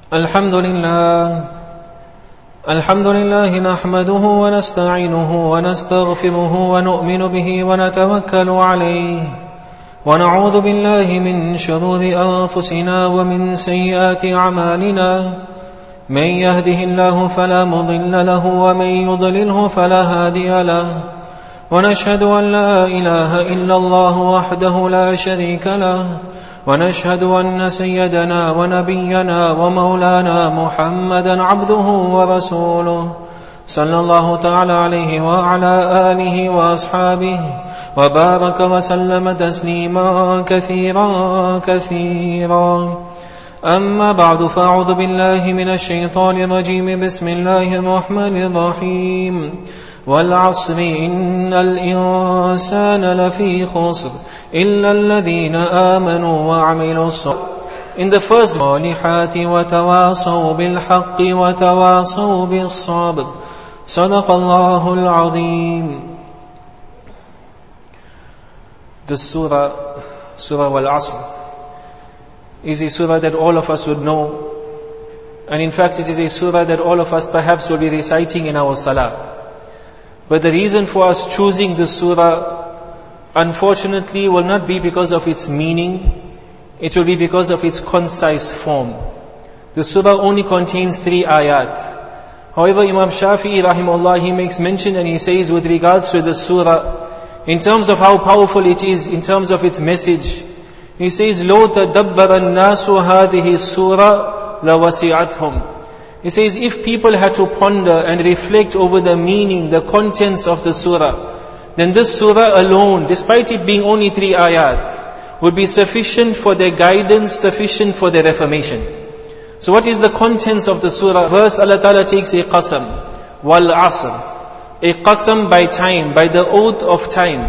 الحمد لله نحمده ونستعينه ونستغفره ونؤمن به ونتوكل عليه ونعوذ بالله من شرور أنفسنا ومن سيئات أعمالنا من يهده الله فلا مضل له ومن يضلله فلا هادي له ونشهد أن لا إله إلا الله وحده لا شريك له ونشهد أن سيدنا ونبينا ومولانا محمدا عبده ورسوله صلى الله تعالى عليه وعلى آله وأصحابه وبارك وسلم تسليما كثيرا أما بعد فأعوذ بالله من الشيطان الرجيم بسم الله الرحمن الرحيم والعصر إن الإنسان لفي خسر إلا الذين آمنوا وعملوا الصالحات. In the first صالحات وتواصوا بالحق وتواصوا بالصبر صدق الله العظيم. The surah Al-Asr is a surah that all of us would know, and in fact it is a surah that all of us perhaps will be reciting in our salah. But the reason for us choosing this surah, unfortunately, will not be because of its meaning. It will be because of its concise form. The surah only contains 3 ayat. However, Imam Shafi'i rahimahullah, he makes mention and he says with regards to the surah, in terms of how powerful it is, in terms of its message, he says, لَوْ تَدَبَّرَ النَّاسُ هَذِهِ السُّورَةِ لَوَسِعَتْهُمْ. He says, if people had to ponder and reflect over the meaning, the contents of the surah, then this surah alone, despite it being only 3 ayat, would be sufficient for their guidance, sufficient for their reformation. So what is the contents of the surah? Verse Allah Ta'ala takes a qasam, wal asr, a qasam by time, by the oath of time.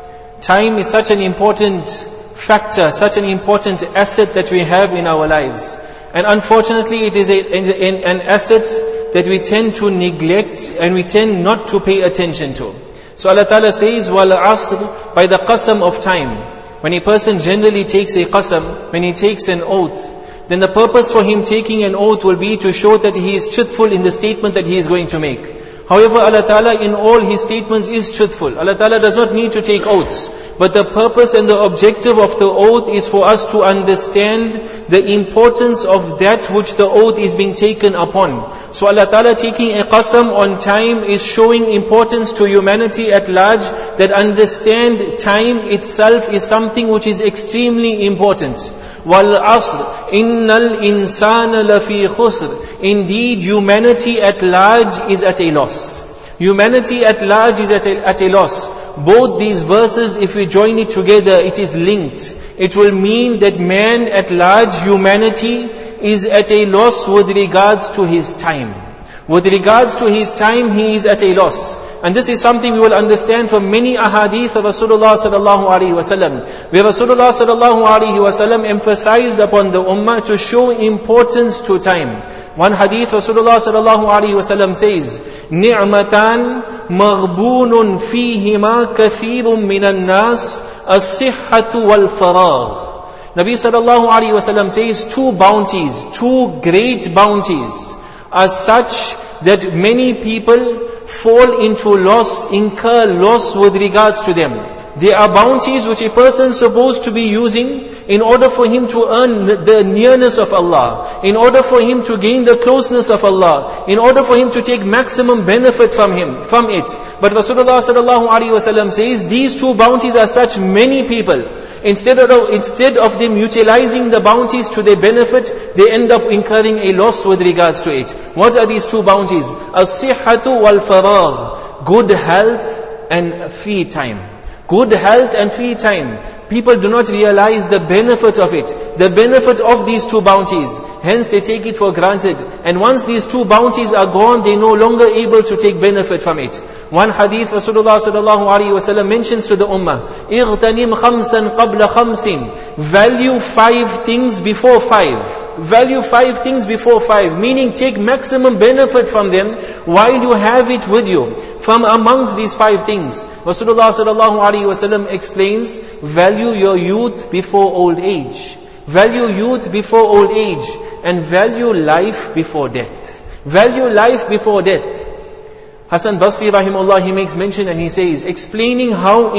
Time is such an important factor, such an important asset that we have in our lives. And unfortunately, it is an asset that we tend to neglect and we tend not to pay attention to. So Allah Ta'ala says, wal asr, by the qasam of time. When a person generally takes a qasam, when he takes an oath, then the purpose for him taking an oath will be to show that he is truthful in the statement that he is going to make. However, Allah Ta'ala in all His statements is truthful. Allah Ta'ala does not need to take oaths. But the purpose and the objective of the oath is for us to understand the importance of that which the oath is being taken upon. So Allah Ta'ala taking a qasam on time is showing importance to humanity at large, that understand time itself is something which is extremely important. Wal asr, innal insana lafi khusr. Indeed, humanity at large is at a loss. Humanity at large is at a loss. Both these verses, if we join it together, it is linked. It will mean that man at large, humanity, is at a loss with regards to his time. With regards to his time, he is at a loss. And this is something we will understand from many ahadith of Rasulullah sallallahu alaihi wasallam, where Rasulullah sallallahu alaihi wasallam emphasized upon the ummah to show importance to time. One hadith Rasulullah sallallahu alaihi wasallam says, "Ni'matan maghbunun fihima kathirun minan nas, as-sihhatu wal faragh." Nabi sallallahu alaihi wasallam says, 2 bounties, 2 great bounties are such that many people fall into loss, incur loss with regards to them. They are bounties which a person is supposed to be using in order for him to earn the nearness of Allah, in order for him to gain the closeness of Allah, in order for him to take maximum benefit from it. But Rasulullah sallallahu alaihi wasallam says, these 2 bounties are such many people. Instead of them utilizing the bounties to their benefit, they end up incurring a loss with regards to it. What are these 2 bounties? As-sihhatu wal faragh, good health and free time. Good health and free time. People do not realize the benefit of it, the benefit of these 2 bounties. Hence they take it for granted. And once these 2 bounties are gone, they are no longer able to take benefit from it. One hadith Rasulullah sallallahu alaihi wasallam mentions to the ummah, "Ightanim khamsan qabla khamsin." Value 5 things before 5. Value 5 things before 5. Meaning take maximum benefit from them while you have it with you. From amongst these 5 things, Rasulullah sallallahu alaihi wasallam explains, value your youth before old age. Value youth before old age. and value life before death. Value life before death. Hasan Basri rahimahullah, he makes mention and he says, explaining how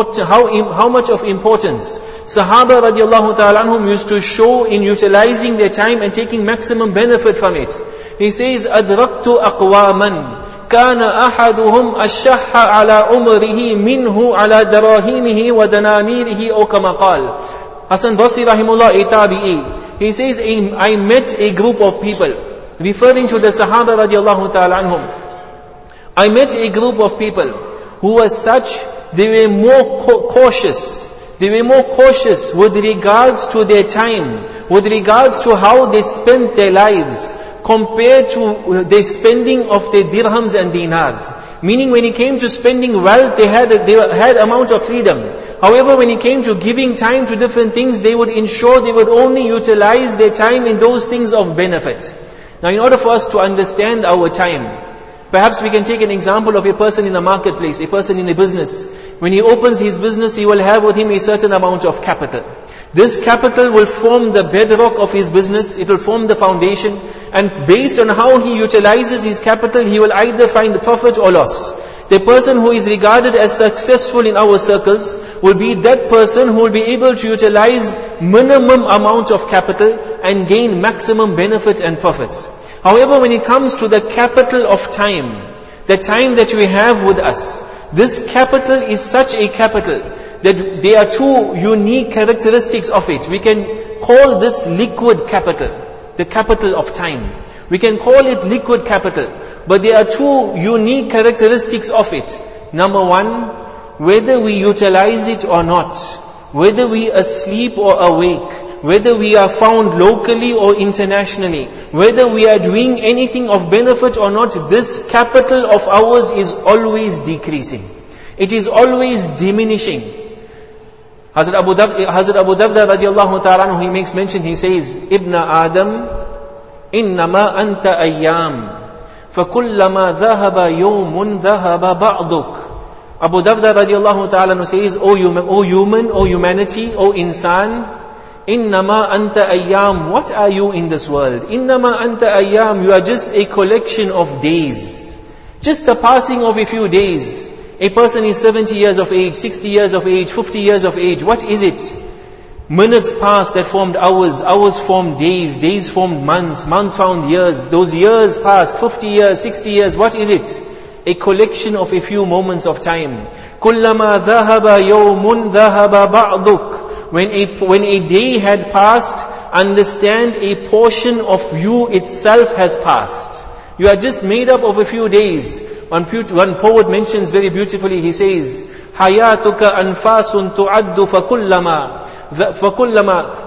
much of importance Sahaba radiallahu ta'ala anhum used to show in utilizing their time and taking maximum benefit from it. He says, أَدْرَكْتُ أَقْوَامًا كَانَ أَحَدُهُمْ أَشَّحَّ عَلَى عُمْرِهِ مِنْهُ عَلَى دَرَاهِمِهِ وَدَنَانِيرِهِ أو كما قال. Hasan Basri rahimahullah, a tabi'i, he says, I met a group of people, referring to the Sahaba radiallahu ta'ala anhum. I met a group of people who were such, they were more cautious. They were more cautious with regards to their time, with regards to how they spent their lives, compared to the spending of their dirhams and dinars. Meaning when it came to spending wealth, they had amount of freedom. However, when it came to giving time to different things, they would ensure they would only utilize their time in those things of benefit. Now in order for us to understand our time, perhaps we can take an example of a person in the marketplace, a person in a business. When he opens his business, he will have with him a certain amount of capital. This capital will form the bedrock of his business, it will form the foundation, and based on how he utilizes his capital, he will either find profit or loss. The person who is regarded as successful in our circles will be that person who will be able to utilize minimum amount of capital and gain maximum benefits and profits. However, when it comes to the capital of time, the time that we have with us, this capital is such a capital that there are two unique characteristics of it. We can call this liquid capital, the capital of time. We can call it liquid capital, but there are two unique characteristics of it. Number one, whether we utilize it or not, whether we are asleep or awake, whether we are found locally or internationally, whether we are doing anything of benefit or not, this capital of ours is always decreasing. It is always diminishing. Hazrat Abu Darda radiallahu ta'ala, he makes mention, he says, Ibn Adam, innama anta ayyam, fakullama dhahaba yawmun dhahaba ba'duk. Abu Darda radiallahu ta'ala says, O human, O humanity, O insan, Innama anta ayyam, what are you in this world? Innama anta ayyam, you are just a collection of days. Just the passing of a few days. A person is 70 years of age, 60 years of age, 50 years of age. What is it? Minutes passed that formed hours, hours formed days, days formed months, months formed years. Those years passed, 50 years, 60 years. What is it? A collection of a few moments of time. Kullama dhahaba yawmun dhahaba ba'duk. When a day had passed, understand a portion of you itself has passed. You are just made up of a few days. One poet mentions very beautifully, he says, Hayatuka anfasun tu'addu fakullama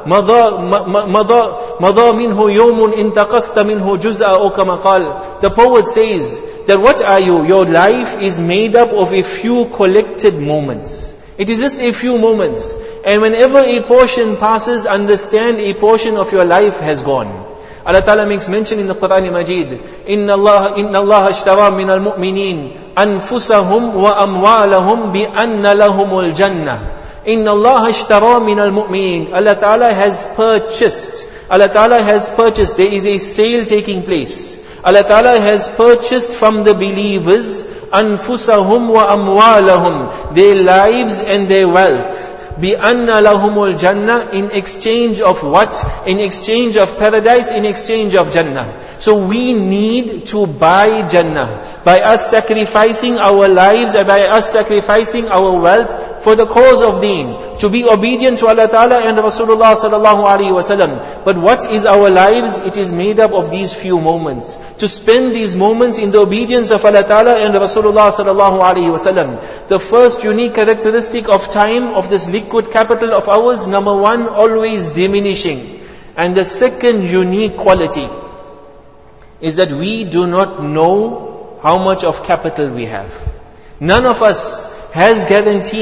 mada minhu yawmun intaqasta minhu juz'a o kama qal. The poet says that what are you? Your life is made up of a few collected moments. It is just a few moments. And whenever a portion passes, understand a portion of your life has gone. Allah Ta'ala makes mention in the Quran Majid, Inna Allah ashtara min al-mu'minin anfusahum wa amwalahum bi anna lahumul jannah. Inna Allah ashtara min al-mu'minin. Allah Ta'ala has purchased. There is a sale taking place. Allah Ta'ala has purchased from the believers anfusahum wa amwalahum, their lives and their wealth. بِأَنَّ لَهُمُ الْجَنَّةِ, in exchange of what? In exchange of paradise, in exchange of Jannah. So we need to buy Jannah by us sacrificing our lives and by us sacrificing our wealth for the cause of deen, to be obedient to Allah Ta'ala and Rasulullah Sallallahu Alaihi Wasallam. But what is our lives? It is made up of these few moments. To spend these moments in the obedience of Allah Ta'ala and Rasulullah Sallallahu Alaihi Wasallam. The first unique characteristic of time, of this liquid capital of ours, number one, always diminishing. And the second unique quality is that we do not know how much of capital we have. None of us has guarantee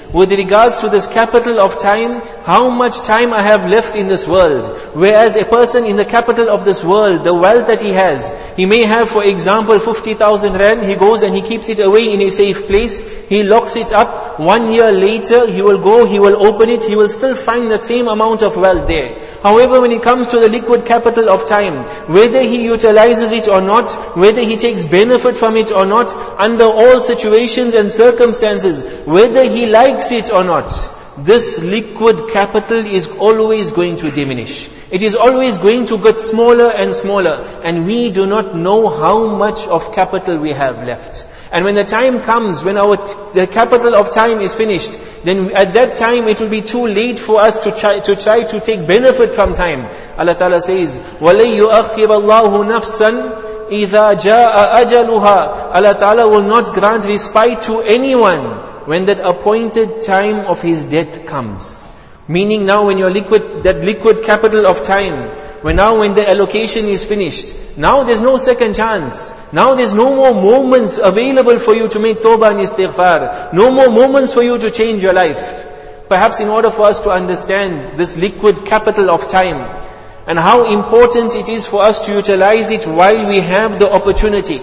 with regards to this capital of time, how much time I have left in this world. Whereas a person in the capital of this world, the wealth that he has, he may have, for example, 50,000 rand, he goes and he keeps it away in a safe place, he locks it up, 1 year later, he will go, he will open it, he will still find that same amount of wealth there. However, when it comes to the liquid capital of time, whether he utilizes it or not, whether he takes benefit from it or not, under all situations and circumstances, whether he likes it or not, this liquid capital is always going to diminish. It is always going to get smaller and smaller, and we do not know how much of capital we have left. And when the time comes, when the capital of time is finished, then at that time it will be too late for us to try to take benefit from time. Allah Ta'ala says, وَلَن يُؤَخِّرَ اللَّهُ نَفْسًا إِذَا جَاءَ أَجَلُهَا. Allah Ta'ala will not grant respite to anyone when that appointed time of his death comes. Meaning now when that liquid capital of time, when the allocation is finished, now there's no second chance. Now there's no more moments available for you to make tawbah and istighfar. No more moments for you to change your life. Perhaps in order for us to understand this liquid capital of time, and how important it is for us to utilize it while we have the opportunity.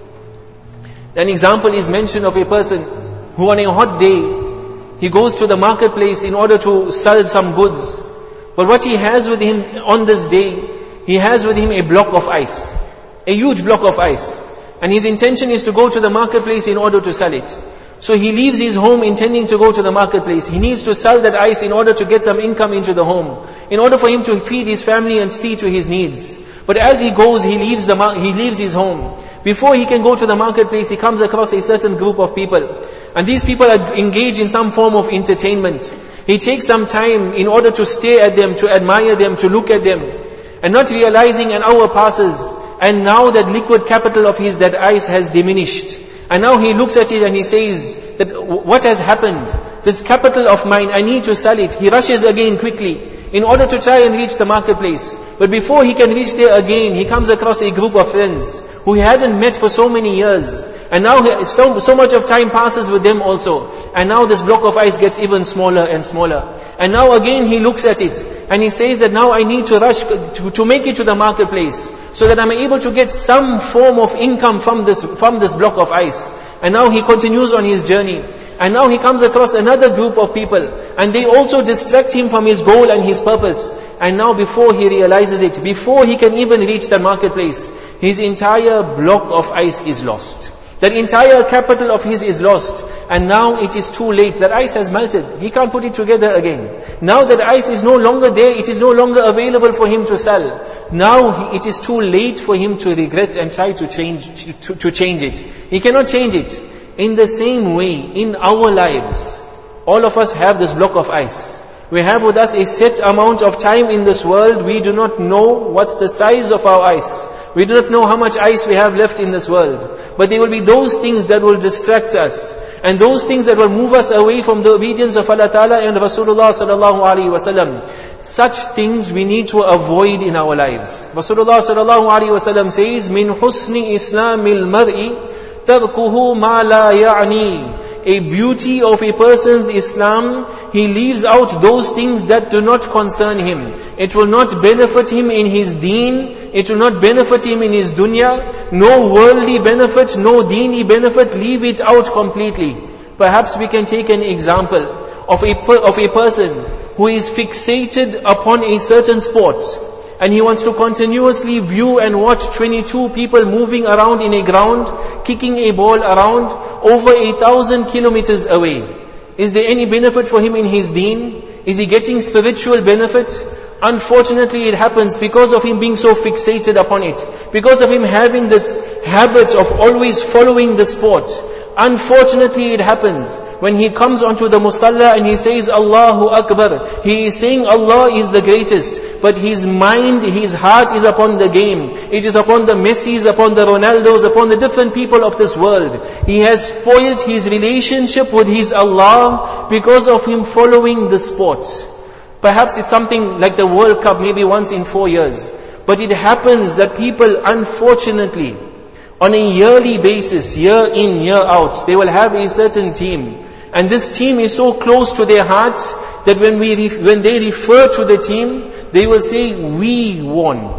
An example is mentioned of a person who on a hot day, he goes to the marketplace in order to sell some goods. But what he has with him on this day, he has with him a block of ice. A huge block of ice. And his intention is to go to the marketplace in order to sell it. So he leaves his home intending to go to the marketplace. He needs to sell that ice in order to get some income into the home, in order for him to feed his family and see to his needs. But as he goes, he leaves his home. Before he can go to the marketplace, he comes across a certain group of people. And these people are engaged in some form of entertainment. He takes some time in order to stare at them, to admire them, to look at them. And not realizing an hour passes. And now that liquid capital of his, that ice has diminished. And now he looks at it and he says that what has happened? This capital of mine, I need to sell it. He rushes again quickly in order to try and reach the marketplace. But before he can reach there again, he comes across a group of friends who he hadn't met for so many years. And now so much of time passes with them also. And now this block of ice gets even smaller and smaller. And now again he looks at it and he says that now I need to rush to make it to the marketplace, so that I'm able to get some form of income from this block of ice. And now he continues on his journey. And now he comes across another group of people, and they also distract him from his goal and his purpose. And now before he realizes it, before he can even reach the marketplace, his entire block of ice is lost. That entire capital of his is lost. And now it is too late. That ice has melted. He can't put it together again. Now that ice is no longer there, it is no longer available for him to sell. Now it is too late for him to regret and try to change it. He cannot change it. In the same way, in our lives, all of us have this block of ice. We have with us a set amount of time in this world. We do not know what's the size of our ice. We do not know how much ice we have left in this world. But there will be those things that will distract us. And those things that will move us away from the obedience of Allah Ta'ala and Rasulullah Sallallahu Alaihi Wasallam. Such things we need to avoid in our lives. Rasulullah Sallallahu Alaihi Wasallam says, "Min husni islamil mar'i tarkuhu ma la ya'ni." A beauty of a person's Islam, he leaves out those things that do not concern him. It will not benefit him in his deen. It will not benefit him in his dunya. No worldly benefit, no deeni benefit. Leave it out completely. Perhaps we can take an example of a person who is fixated upon a certain sport. And he wants to continuously view and watch 22 people moving around in a ground, kicking a ball around over 1,000 kilometers away. Is there any benefit for him in his deen? Is he getting spiritual benefit? Unfortunately, it happens because of him being so fixated upon it. Because of him having this habit of always following the sport. Unfortunately, it happens when he comes onto the musalla and he says Allahu Akbar. He is saying Allah is the greatest, but his mind, his heart is upon the game. It is upon the Messis, upon the Ronaldos, upon the different people of this world. He has spoiled his relationship with his Allah because of him following the sport. Perhaps it's something like the World Cup, maybe once in 4 years. But it happens that people, unfortunately, on a yearly basis, year in, year out, they will have a certain team. And this team is so close to their hearts that when they refer to the team, they will say, we won.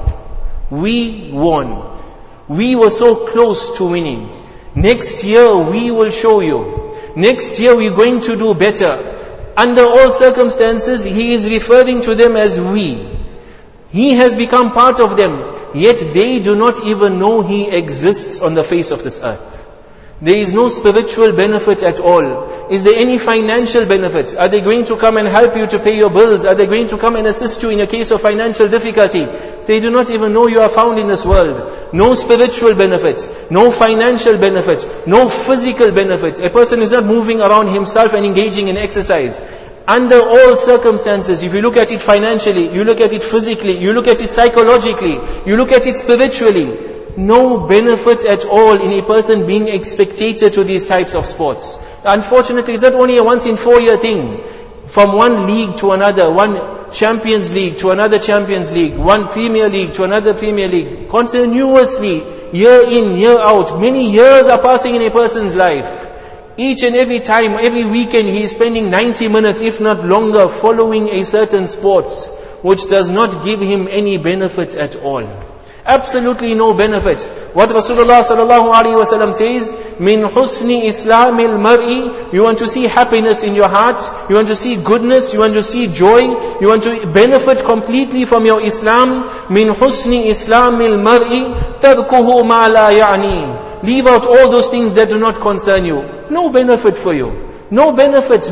We won. We were so close to winning. Next year we will show you. Next year we're going to do better. Under all circumstances, he is referring to them as we. He has become part of them. Yet they do not even know he exists on the face of this earth. There is no spiritual benefit at all. Is there any financial benefit? Are they going to come and help you to pay your bills? Are they going to come and assist you in a case of financial difficulty? They do not even know you are found in this world. No spiritual benefit, no financial benefit, no physical benefit. A person is not moving around himself and engaging in exercise. Under all circumstances, if you look at it financially, you look at it physically, you look at it psychologically, you look at it spiritually, no benefit at all in a person being a spectator to these types of sports. Unfortunately, it's not only a once in 4 year thing. From one league to another, one Champions League to another Champions League, one Premier League to another Premier League, continuously, year in, year out, many years are passing in a person's life. Each and every time, every weekend, he is spending 90 minutes, if not longer, following a certain sport, which does not give him any benefit at all. Absolutely no benefit. What Rasulullah sallallahu alaihi wasallam says, min husni islamil mar'i, you want to see happiness in your heart, you want to see goodness, you want to see joy, you want to benefit completely from your Islam, min husni islamil mar'i, tarkuhu ma la ya'ni. Leave out all those things that do not concern you. No benefit for you. No benefit,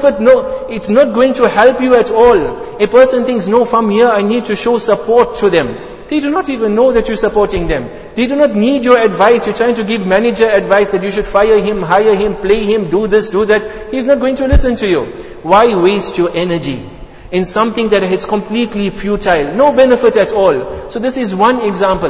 it's not going to help you at all. A person thinks, no, from here I need to show support to them. They do not even know that you're supporting them. They do not need your advice. You're trying to give manager advice that you should fire him, hire him, play him, do this, do that. He's not going to listen to you. Why waste your energy in something that is completely futile? No benefit at all. So this is one example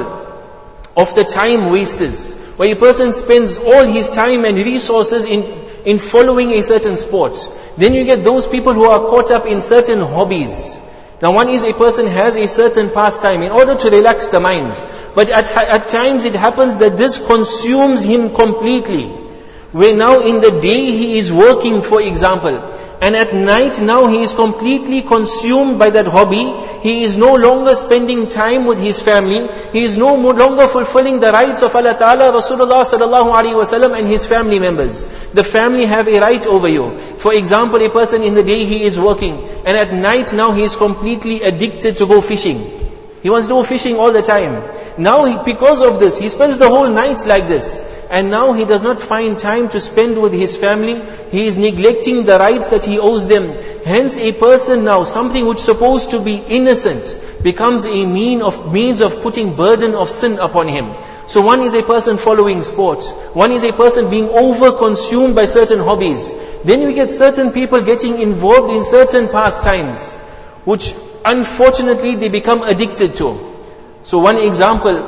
of the time wasters, where a person spends all his time and resources in following a certain sport. Then you get those people who are caught up in certain hobbies. Now one is a person has a certain pastime in order to relax the mind. But at times it happens that this consumes him completely. Where now in the day he is working, for example, and at night now he is completely consumed by that hobby. He is no longer spending time with his family. He is no longer fulfilling the rights of Allah Ta'ala, Rasulullah Sallallahu Alaihi Wasallam and his family members. The family have a right over you. For example, a person in the day he is working, and at night now he is completely addicted to go fishing. He wants to go fishing all the time. Now because of this, he spends the whole night like this. And now he does not find time to spend with his family. He is neglecting the rights that he owes them. Hence a person now, something which is supposed to be innocent, becomes a means of putting burden of sin upon him. So one is a person following sport. One is a person being over-consumed by certain hobbies. Then we get certain people getting involved in certain pastimes, which unfortunately they become addicted to. So one example,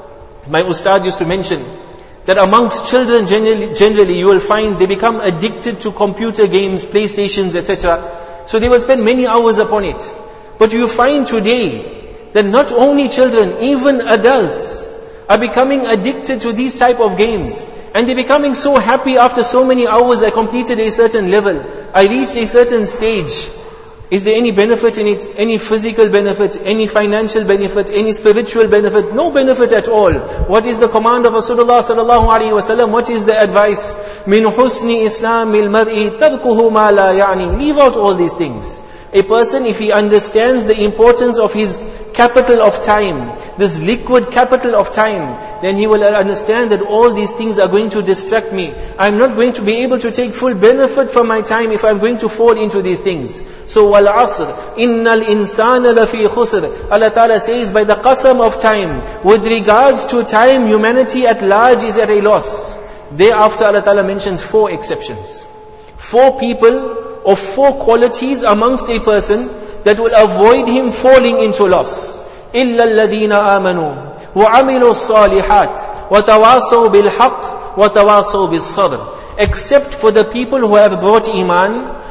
my ustad used to mention, that amongst children generally you will find they become addicted to computer games, PlayStations, etc. So they will spend many hours upon it. But you find today that not only children, even adults are becoming addicted to these type of games. And they're becoming so happy after so many hours. I completed a certain level, I reached a certain stage. Is there any benefit in it? Any physical benefit? Any financial benefit? Any spiritual benefit? No benefit at all. What is the command of Rasulullah sallallahu alaihi wasallam? What is the advice? Min husni islamil mar'i tarkuhu ma la ya'ni. Leave out all these things. A person, if he understands the importance of his capital of time, this liquid capital of time, then he will understand that all these things are going to distract me. I'm not going to be able to take full benefit from my time if I'm going to fall into these things. So, wal asr, innal insana lafi khusr. Allah Ta'ala says, by the qasam of time, with regards to time, humanity at large is at a loss. Thereafter Allah Ta'ala mentions 4 exceptions. 4 people of 4 qualities amongst a person that will avoid him falling into loss. إِلَّا الَّذِينَ آمَنُوا وَعَمِلُوا الصَّالِحَاتِ وَتَوَاصَوْا بِالْحَقِّ وَتَوَاصَوْا بِالصَّبْرِ. Except for the people who have brought iman,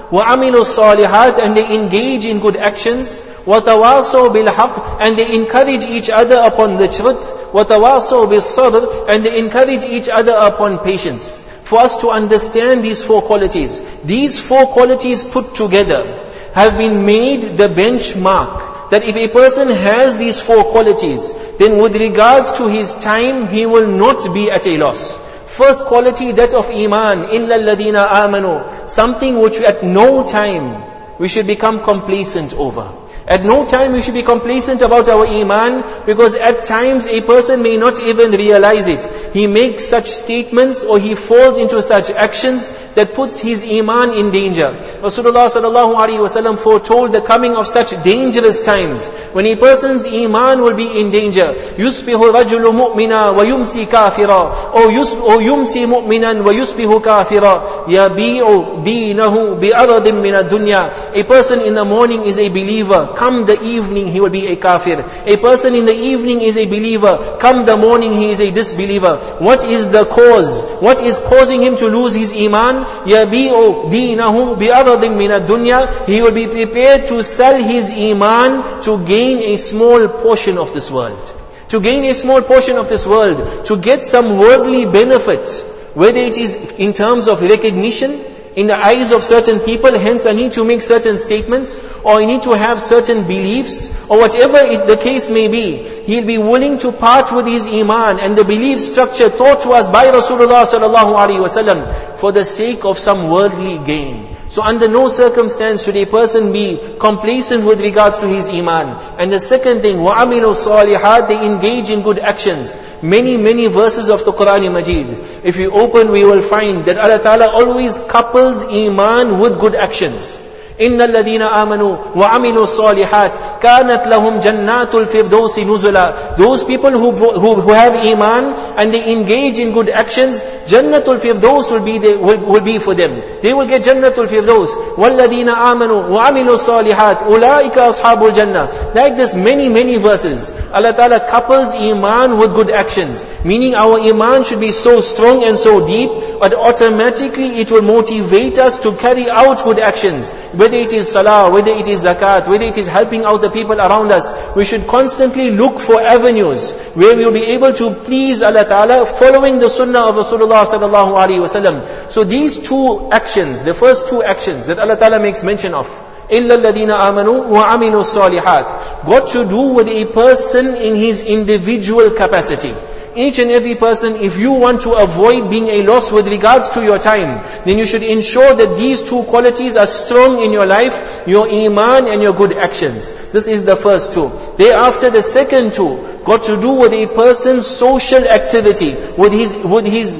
وَعَمِلُوا الصَّالِحَاتِ, and they engage in good actions. وَتَوَاصَوْا بِالْحَقِّ, and they encourage each other upon the truth. وَتَوَاصَوْا بِالصَّبْرِ, and they encourage each other upon patience. For us to understand these four qualities, these four qualities put together have been made the benchmark, that if a person has these four qualities, then with regards to his time, he will not be at a loss. First quality, that of Iman, إِلَّا الَّذِينَ آمَنُوا, something which at no time we should become complacent over. At no time we should be complacent about our Iman, because at times a person may not even realize it. He makes such statements or he falls into such actions that puts his Iman in danger. Rasulullah sallallahu alaihi wasallam foretold the coming of such dangerous times when a person's Iman will be in danger. يُصْبِحُ رَجُلُ مُؤْمِنًا وَيُمْسِي كَافِرًا, or يُمْسِي مُؤْمِنًا وَيُصْبِحُ كَافِرًا يَبِيعُ دِينَهُ بِأَرَضٍ مِنَ الدُّنْيَا. A person in the morning is a believer, come the evening he will be a kafir. A person in the evening is a believer, come the morning he is a disbeliever. What is the cause? What is causing him to lose his Iman? يَبِيعُ دِينَهُ بِأَرَضٍ مِنَ الدُّنْيَا. He will be prepared to sell his Iman to gain a small portion of this world. To gain a small portion of this world, to get some worldly benefit, whether it is in terms of recognition in the eyes of certain people, hence I need to make certain statements, or I need to have certain beliefs, or whatever the case may be. He'll be willing to part with his Iman and the belief structure taught to us by Rasulullah sallallahu alaihi wasallam for the sake of some worldly gain. So under no circumstance should a person be complacent with regards to his Iman. And the second thing, وَعَمِلُوا الصَّالِحَاتِ, they engage in good actions. Many verses of the Quran Majid. If we open, we will find that Allah Ta'ala always couples Iman with good actions. إِنَّ الَّذِينَ آمَنُوا وَعَمِلُوا الصَّالِحَاتِ كَانَتْ لَهُمْ جَنَّاتُ الْفِرْدَوْسِ نُزُلًا. Those people who have Iman and they engage in good actions, Jannatul Firdaus will be for them. They will get Jannatul Firdaus. وَالَّذِينَ آمَنُوا وَعَمِلُوا الصَّالِحَاتِ أُولَٰئِكَ أَصْحَابُ الْجَنَّةِ. Like this, many verses. Allah Ta'ala couples Iman with good actions. Meaning our Iman should be so strong and so deep, but automatically it will motivate us to carry out good actions. Whether it is salah, whether it is zakat, whether it is helping out the people around us, we should constantly look for avenues where we will be able to please Allah Ta'ala, following the sunnah of Rasulullah sallallahu alaihi wasallam. So these two actions, the first two actions that Allah Ta'ala makes mention of, إِلَّا الَّذِينَ آمَنُوا وَعَمِلُوا الصَّالِحَاتِ, got to do with a person in his individual capacity. Each and every person, if you want to avoid being a loss with regards to your time, then you should ensure that these two qualities are strong in your life, your Iman and your good actions. This is the first two. Thereafter, the second two got to do with a person's social activity, with his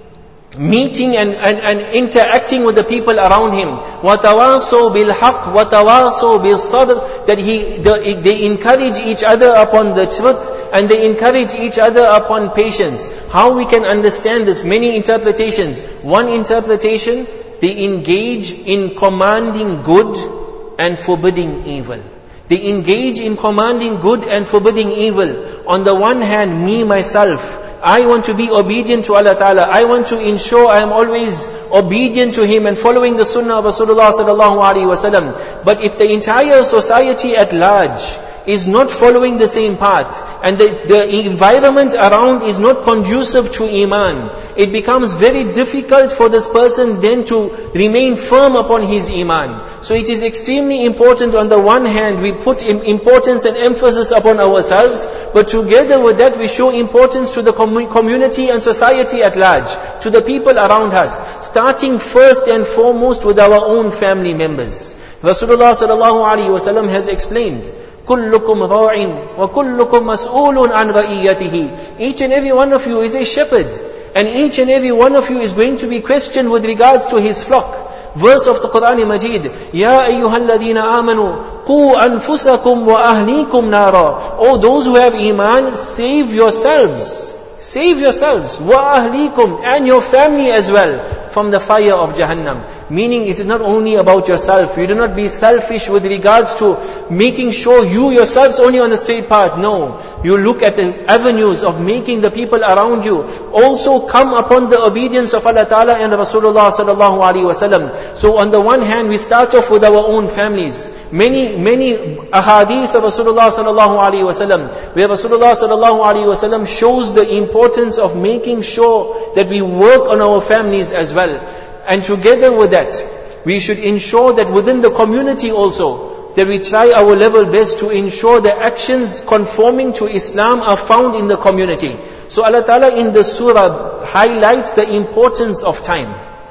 meeting and interacting with the people around him. وَتَوَاصَوْا بِالْحَقِّ وَتَوَاصَوْا بِالصَّبْرِ, that they encourage each other upon the truth and they encourage each other upon patience. How we can understand this? Many interpretations. One interpretation, they engage in commanding good and forbidding evil. They engage in commanding good and forbidding evil. On the one hand, me, myself, I want to be obedient to Allah Ta'ala. I want to ensure I am always obedient to Him and following the sunnah of Rasulullah sallallahu alaihi wasallam. But if the entire society at large is not following the same path, and the environment around is not conducive to Iman, it becomes very difficult for this person then to remain firm upon his Iman. So it is extremely important. On the one hand, we put importance and emphasis upon ourselves, but together with that we show importance to the community and society at large, to the people around us, starting first and foremost with our own family members. Rasulullah sallallahu alaihi wasallam has explained, كُلُّكُمْ رَاعٍ وَكُلُّكُمْ مَسْئُولٌ عَنْ رَئِيَّتِهِ. Each and every one of you is a shepherd, and each and every one of you is going to be questioned with regards to his flock. Verse of the Quran Majid, يَا أَيُّهَا الَّذِينَ آمَنُوا قُوا أَنفُسَكُمْ وَأَهْلِيكُمْ نَارًا. Oh, those who have Iman, save yourselves. Save yourselves, وَأَهْلِيكُمْ, and your family as well. from the fire of Jahannam. Meaning it is not only about yourself. You do not be selfish with regards to making sure you yourselves only on the straight path. No. You look at the avenues of making the people around you also come upon the obedience of Allah Ta'ala and Rasulullah sallallahu alaihi wasallam. So on the one hand, we start off with our own families. Many ahadith of Rasulullah sallallahu alaihi wasallam, where Rasulullah sallallahu alaihi wasallam shows the importance of making sure that we work on our families as well. And together with that, we should ensure that within the community also, that we try our level best to ensure the actions conforming to Islam are found in the community. So Allah Ta'ala in the surah highlights the importance of time.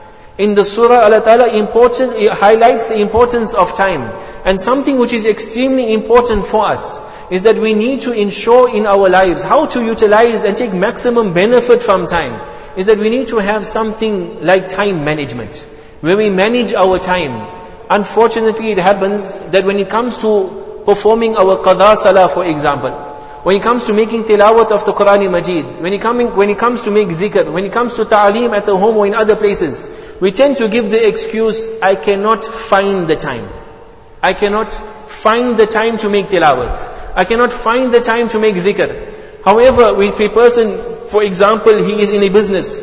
In the surah, Allah Ta'ala highlights the importance of time. And something which is extremely important for us is that we need to ensure in our lives how to utilize and take maximum benefit from time. Is that we need to have something like time management, where we manage our time. Unfortunately, it happens that when it comes to performing our qada salah, for example, when it comes to making tilawat of the Quran Majid, when it comes to make dhikr, when it comes to ta'aleem at the home or in other places, we tend to give the excuse, I cannot find the time. I cannot find the time to make tilawat. I cannot find the time to make dhikr. However, if a person, for example, he is in a business,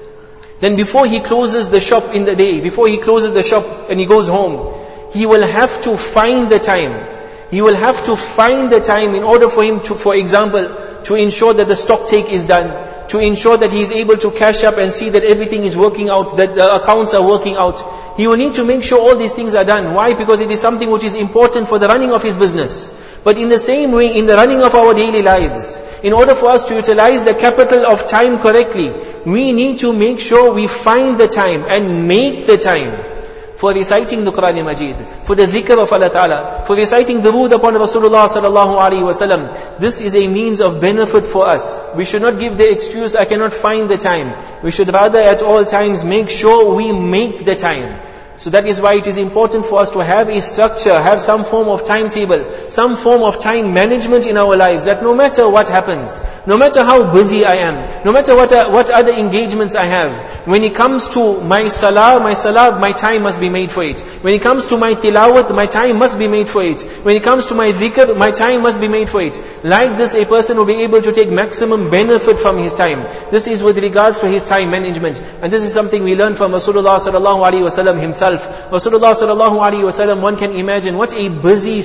then before he closes the shop in the day, before he closes the shop and he goes home, he will have to find the time. He will have to find the time in order for him to, for example, to ensure that the stock take is done, to ensure that he is able to cash up and see that everything is working out, that the accounts are working out. He will need to make sure all these things are done. Why? Because it is something which is important for the running of his business. But in the same way, in the running of our daily lives, in order for us to utilize the capital of time correctly, we need to make sure we find the time and make the time for reciting the Quran Majid, for the dhikr of Allah Ta'ala, for reciting durood upon Rasulullah sallallahu alaihi wasallam. This is a means of benefit for us. We should not give the excuse, I cannot find the time. We should rather at all times make sure we make the time. So that is why it is important for us to have a structure, have some form of timetable, some form of time management in our lives, that no matter what happens, no matter how busy I am, no matter what other engagements I have, when it comes to my salah, my time must be made for it. When it comes to my tilawat, my time must be made for it. When it comes to my dhikr, my time must be made for it. Like this, a person will be able to take maximum benefit from his time. This is with regards to his time management. And this is something we learn from Rasulullah sallallahu alaihi wasallam himself. Rasulullah sallallahu alaihi wasallam, one can imagine what a busy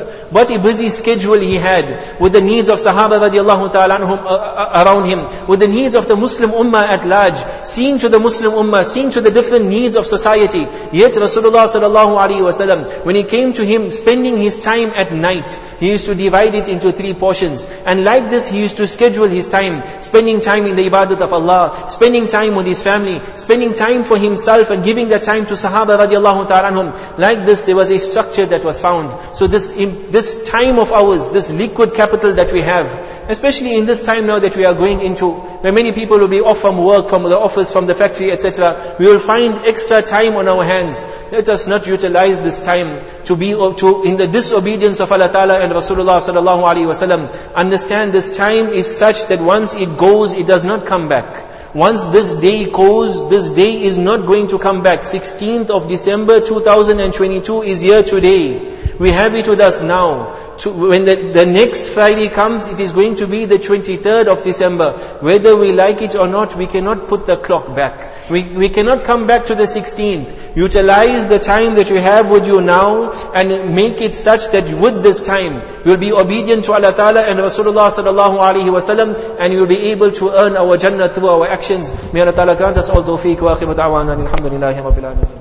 schedule he had with the needs of Sahaba radiallahu ta'ala anhum around him, with the needs of the Muslim ummah at large, seeing to the Muslim ummah, seeing to the different needs of society. Yet Rasulullah sallallahu alaihi wasallam, when he came to him spending his time at night, he used to divide it into 3 portions. And like this, he used to schedule his time, spending time in the ibadat of Allah, spending time with his family, spending time for himself and giving that time to Sahaba radiallahu ta'ala anhum. Like this, there was a structure that was found. So this time of ours, this liquid capital that we have, especially in this time now that we are going into, where many people will be off from work, from the office, from the factory, etc., we will find extra time on our hands. Let us not utilize this time to be in the disobedience of Allah Ta'ala and Rasulullah sallallahu alaihi wasallam. Understand, this time is such that once it goes, it does not come back. Once this day goes, this day is not going to come back. 16th of December 2022 is here today. We have it with us now. When the next Friday comes, it is going to be the 23rd of December. Whether we like it or not, we cannot put the clock back. We cannot come back to the 16th. Utilize the time that you have with you now and make it such that with this time, you will be obedient to Allah Ta'ala and Rasulullah sallallahu alaihi wasallam, and you will be able to earn our Jannah through our actions. May Allah Ta'ala grant us all tawfiq wa akhiru da'wana alhamdulillahi rabbil alamin.